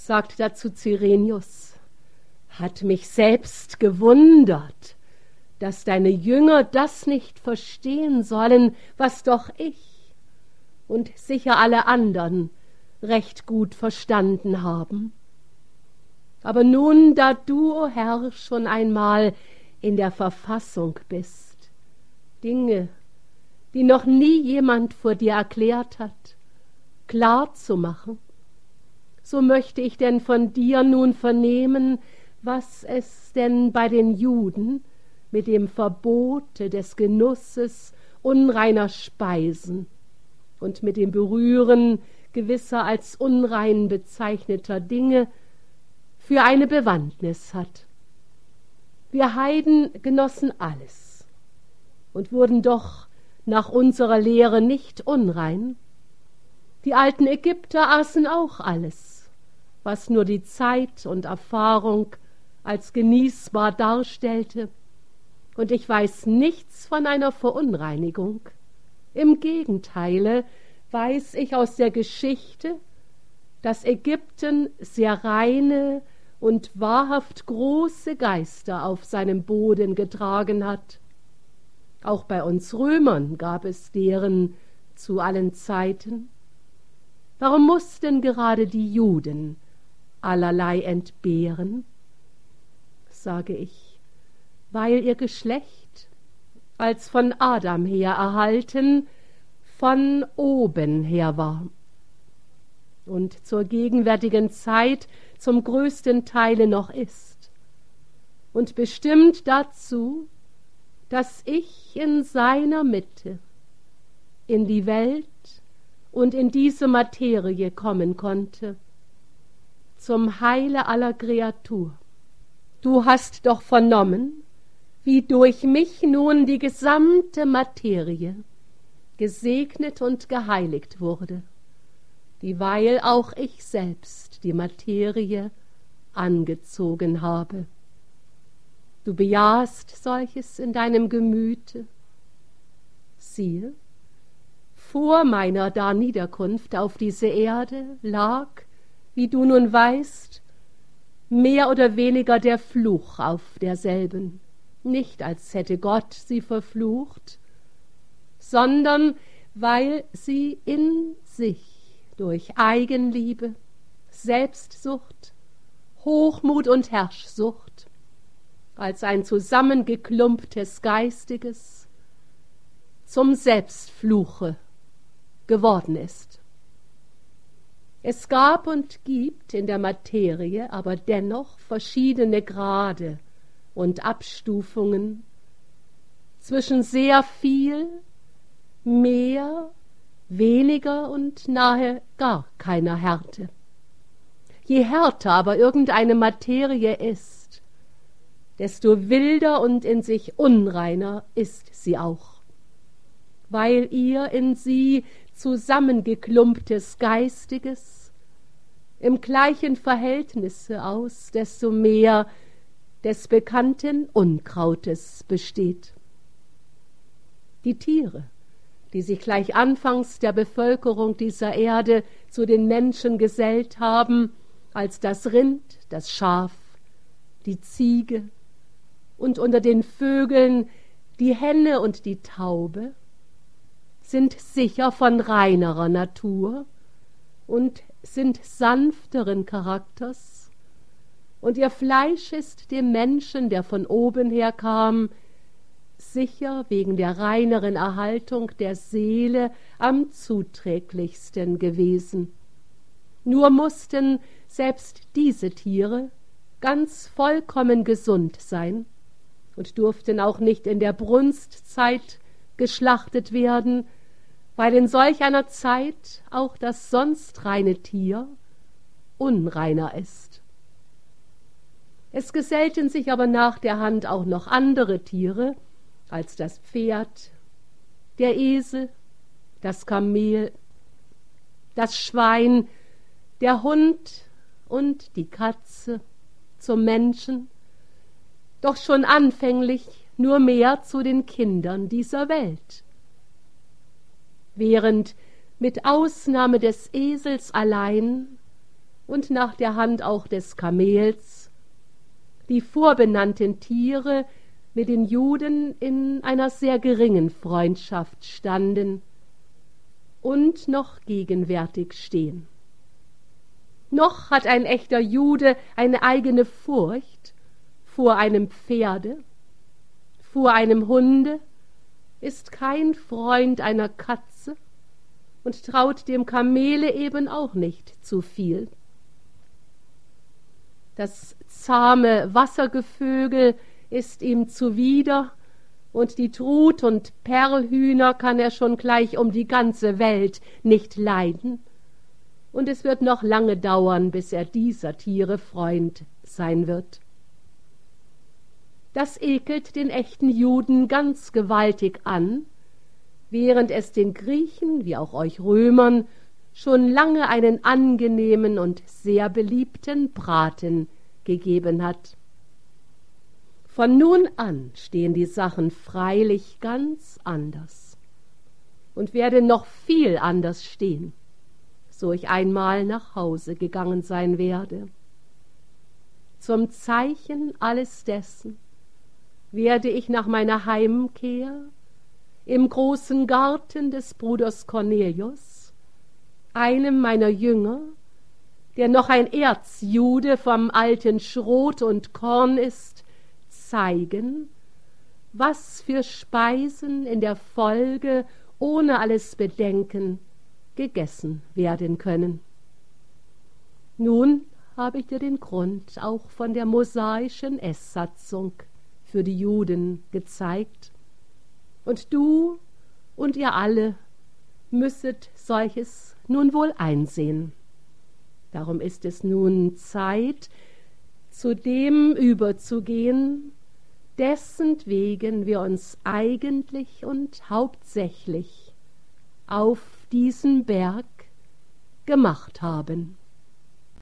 sagt dazu Cyrenius, hat mich selbst gewundert, dass deine Jünger das nicht verstehen sollen, was doch ich und sicher alle anderen recht gut verstanden haben. Aber nun, da du, o Herr, schon einmal in der Verfassung bist, Dinge, die noch nie jemand vor dir erklärt hat, klar zu machen, so möchte ich denn von dir nun vernehmen, was es denn bei den Juden mit dem Verbote des Genusses unreiner Speisen und mit dem Berühren gewisser als unrein bezeichneter Dinge für eine Bewandtnis hat. Wir Heiden genossen alles und wurden doch nach unserer Lehre nicht unrein. Die alten Ägypter aßen auch alles, was nur die Zeit und Erfahrung als genießbar darstellte, und ich weiß nichts von einer Verunreinigung. Im Gegenteile weiß ich aus der Geschichte, dass Ägypten sehr reine und wahrhaft große Geister auf seinem Boden getragen hat. Auch bei uns Römern gab es deren zu allen Zeiten. Warum mussten gerade die Juden allerlei entbehren? Sage ich, weil ihr Geschlecht als von Adam her erhalten von oben her war und zur gegenwärtigen Zeit zum größten Teile noch ist und bestimmt dazu, dass ich in seiner Mitte in die Welt und in diese Materie kommen konnte, zum Heile aller Kreatur. Du hast doch vernommen, wie durch mich nun die gesamte Materie gesegnet und geheiligt wurde, dieweil auch ich selbst die Materie angezogen habe. Du bejahst solches in deinem Gemüte. Siehe, vor meiner Darniederkunft auf diese Erde lag, wie du nun weißt, mehr oder weniger der Fluch auf derselben, nicht als hätte Gott sie verflucht, sondern weil sie in sich durch Eigenliebe, Selbstsucht, Hochmut und Herrschsucht als ein zusammengeklumptes Geistiges zum Selbstfluche geworden ist. Es gab und gibt in der Materie aber dennoch verschiedene Grade und Abstufungen zwischen sehr viel, mehr, weniger und nahe gar keiner Härte. Je härter aber irgendeine Materie ist, desto wilder und in sich unreiner ist sie auch, weil ihr in sie zusammengeklumptes Geistiges im gleichen Verhältnisse aus desto mehr des bekannten Unkrautes besteht. Die Tiere, die sich gleich anfangs der Bevölkerung dieser Erde zu den Menschen gesellt haben, als das Rind, das Schaf, die Ziege und unter den Vögeln die Henne und die Taube, sind sicher von reinerer Natur und sind sanfteren Charakters, und ihr Fleisch ist dem Menschen, der von oben her kam, sicher wegen der reineren Erhaltung der Seele am zuträglichsten gewesen. Nur mussten selbst diese Tiere ganz vollkommen gesund sein und durften auch nicht in der Brunstzeit geschlachtet werden, weil in solch einer Zeit auch das sonst reine Tier unreiner ist. Es gesellten sich aber nach der Hand auch noch andere Tiere als das Pferd, der Esel, das Kamel, das Schwein, der Hund und die Katze zum Menschen, doch schon anfänglich nur mehr zu den Kindern dieser Welt. Während mit Ausnahme des Esels allein und nach der Hand auch des Kamels, die vorbenannten Tiere mit den Juden in einer sehr geringen Freundschaft standen und noch gegenwärtig stehen. Noch hat ein echter Jude eine eigene Furcht vor einem Pferde, vor einem Hunde, ist kein Freund einer Katze und traut dem Kamele eben auch nicht zu viel. Das zahme Wassergevögel ist ihm zuwider, und die Trut- und Perlhühner kann er schon gleich um die ganze Welt nicht leiden, und es wird noch lange dauern, bis er dieser Tiere Freund sein wird. Das ekelt den echten Juden ganz gewaltig an, während es den Griechen, wie auch euch Römern, schon lange einen angenehmen und sehr beliebten Braten gegeben hat. Von nun an stehen die Sachen freilich ganz anders und werden noch viel anders stehen, so ich einmal nach Hause gegangen sein werde. Zum Zeichen alles dessen werde ich nach meiner Heimkehr im großen Garten des Bruders Cornelius, einem meiner Jünger, der noch ein Erzjude vom alten Schrot und Korn ist, zeigen, was für Speisen in der Folge ohne alles Bedenken gegessen werden können. Nun habe ich dir den Grund auch von der mosaischen Esssatzung für die Juden gezeigt, und du und ihr alle müsset solches nun wohl einsehen. Darum ist es nun Zeit, zu dem überzugehen, dessentwegen wir uns eigentlich und hauptsächlich auf diesen Berg gemacht haben.